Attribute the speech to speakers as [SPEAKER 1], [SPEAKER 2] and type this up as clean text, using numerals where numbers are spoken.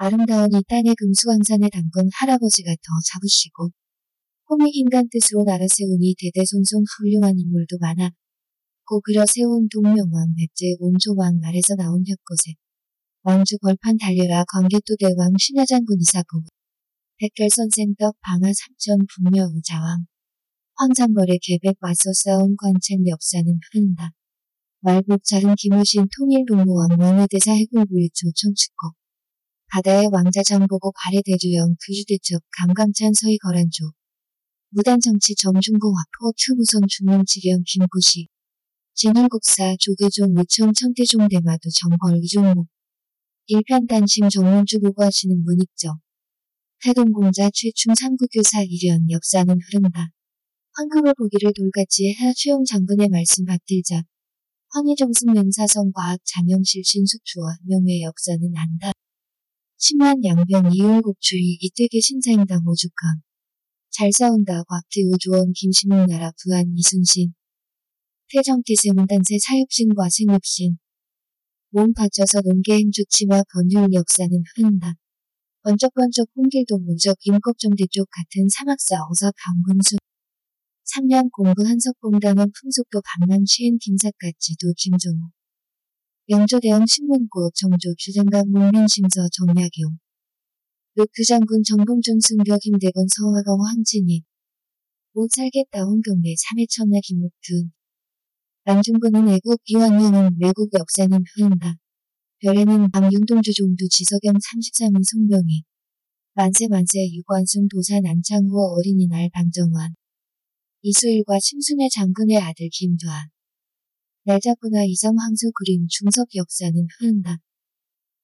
[SPEAKER 1] 아름다운 이 땅의 금수강산에 담근 할아버지가 더 잡으시고 꿈이 인간 뜻으로 날아 세우니 대대손손 훌륭한 인물도 많아. 고 그려 세운 동명왕 백제 온조왕 아래서 나온 혁거제 왕주 벌판 달려라 광개토대왕 신야장군 이사고 백결선생 떡 방아 삼천 분녀 의자왕 황장벌의 계백 맞서 싸운 관책 역사는 흐른다. 말복 자른 김유신 통일동무왕 왕의대사 해군부일조 청축고 바다의 왕자 장보고 발해 대주영 규주대첩 감감찬 서희 거란조 무단정치 정중공 화포 추무선 중림지경 김구시 진월국사 조계종 의총 천태종 대마도 정벌 이종목 일편단심 정문주 보고하시는 문익정 태동공자 최충 삼국교사 일연 역사는 흐른다. 황금을 보기를 돌같이 해야 최용 장군의 말씀 받들자 황희종승 맹사성 과학 장영실 신수추와 명의 역사는 안다. 10만 양변 이율곡주의 이때계 신사임당 오죽강 잘 싸운다 곽기 우주원 김신웅 나라 부안 이순신 태정기 세문단세 사육신과 생육신 몸 받쳐서 논계행 주치와 번율 역사는 흐른다. 번쩍번쩍 홍길도 무적 임꺽정대 쪽 같은 사막사 어사 강군수 3년 공부 한석봉당원 풍속도 강남 시인 김삿갓지도 김종호 영조대왕 신문고 정조 주장각 목련심서 정약용 롯규장군 정봉준 순교 김대건 서화강 황진희 못 살겠다 홍경래 3회 천나 김옥균 남중군은 애국 이완용은 외국 역사는 흐른다. 별에는 박윤동주 종두 지석영 33인 송병희 만세 유관순 도사 난창호 어린이날 방정환 이수일과 심순애 장군의 아들 김두한 날작구나 이성 황소 그림 중석 역사는 흐른다.